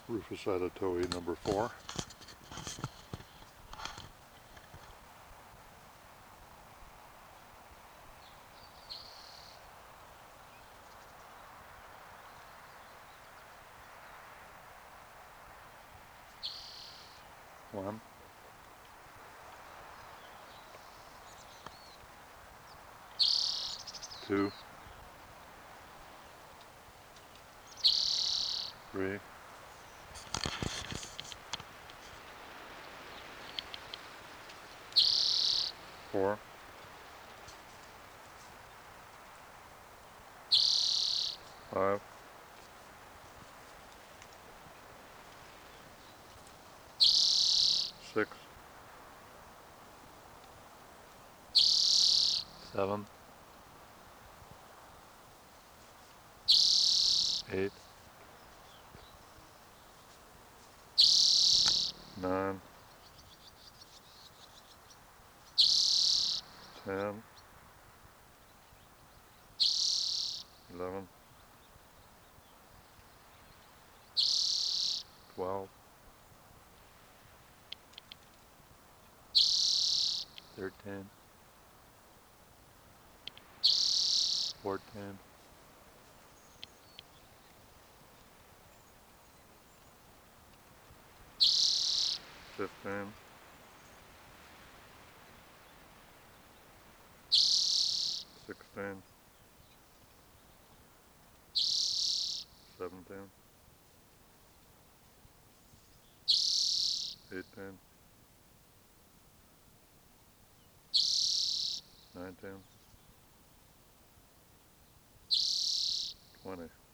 Rufus Adatoe number 4. One, two, three, four, five, six, seven, 8, 9, 10, 11, 12, 13, 14, 15, 16, 17, 18, 19, 20.